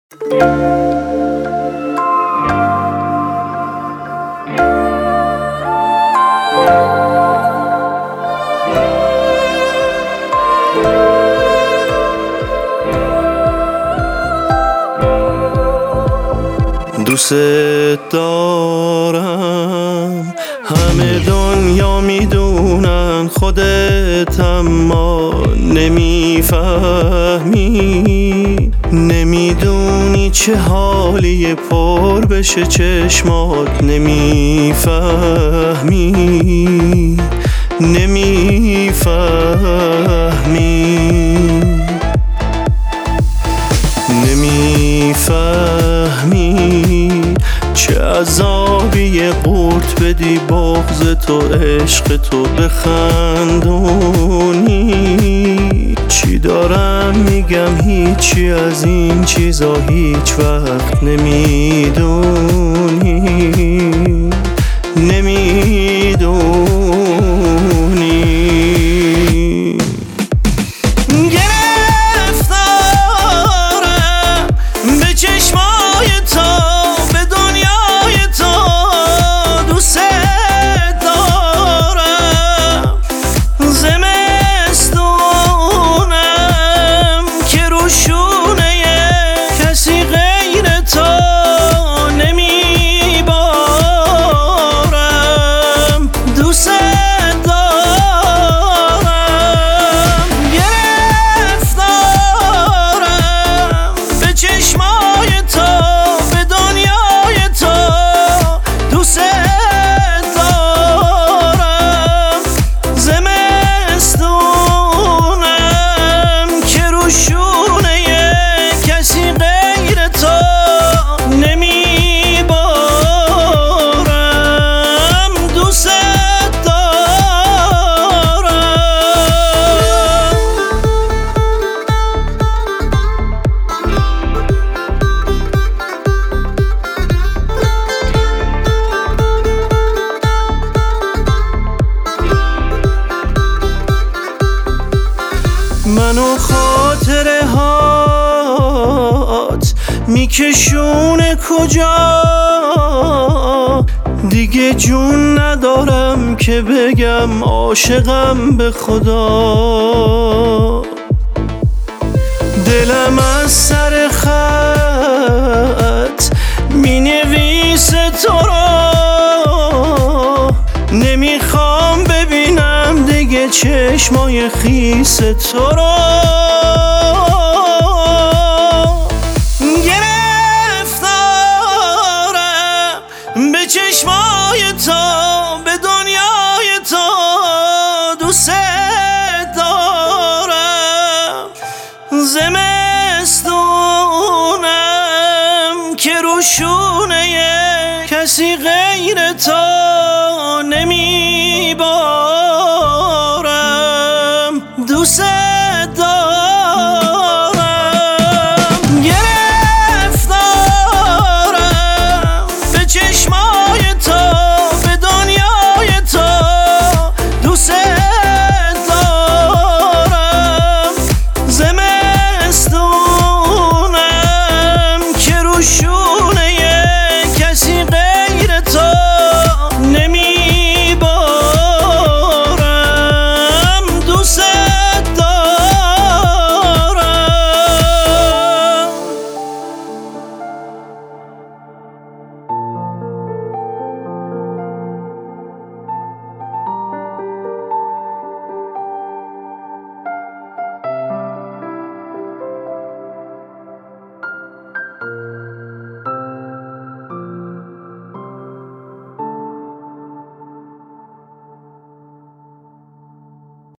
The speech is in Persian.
دوست دارم، همه دنیا میدونن، خودت اما نمیفهمی. نمیدونی چه حالیه پر بشه چشمات، نمیفهمی نمیفهمی چه عذابیه قورت بدی بغض تو عشق تو بخندونی. چی دارم میگم هیچی از این چیزا هیچ وقت نمیدونی. منو خاطره هات میکشونه کجا، دیگه جون ندارم که بگم عاشقم به خدا. دلم از سر خط مینویسه تو را، نمیخوام ببینم دیگه چشمای خیس تو را. گرفتارم به چشمای تو، به دنیای تو، دوست دارم. زمستونم که روشونه کسی غیر تو